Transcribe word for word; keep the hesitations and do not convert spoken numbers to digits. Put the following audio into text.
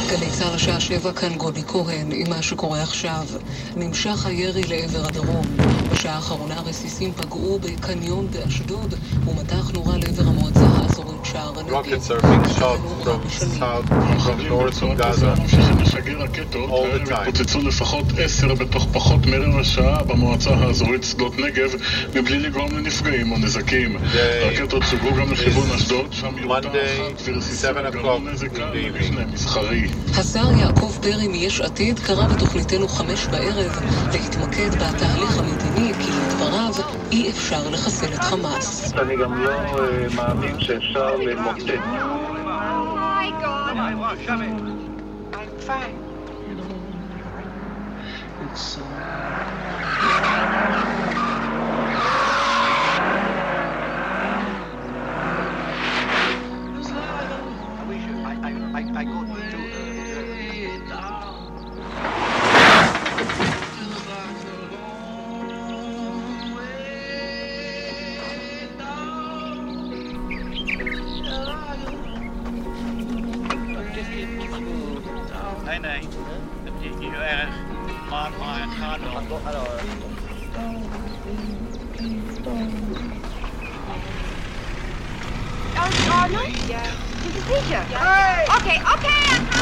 גלי צה"ל השעה שבע, כאן גובי כהן עם מה שקורה עכשיו. נמשך הירי לעבר הדרום. בשעה האחרונה רסיסים פגעו בקניון באשדוד ומטח נורה לעבר המועצה האזורית שער הנגב. Rockets are being shot from south, from north, from Gaza all the time. פוצצו לפחות עשר בתוך פחות מרבע שעה במועצה האזורית שדות נגב מבלי לגרום לנפגעים או נזקים. רקטות סוגרו גם לכיוון אשדוד, שם יורתה אחת ורסיסים גרמו נזק קל למבנה מסחרי. השר יעקב פרי מיש עתיד קרא בתוכניתנו חמש בערב להתמקד בתהליך המדיני, כי לדבריו אי אפשר לחסל את חמאס. אני גם לא מאמין שאפשר למוטט. I'm fine. I go to Nee, nee. Het is niet zo erg. Maar, maar het gaat wel. Oh, no? Yeah. Did you see her? Yeah. Okay, okay, I'm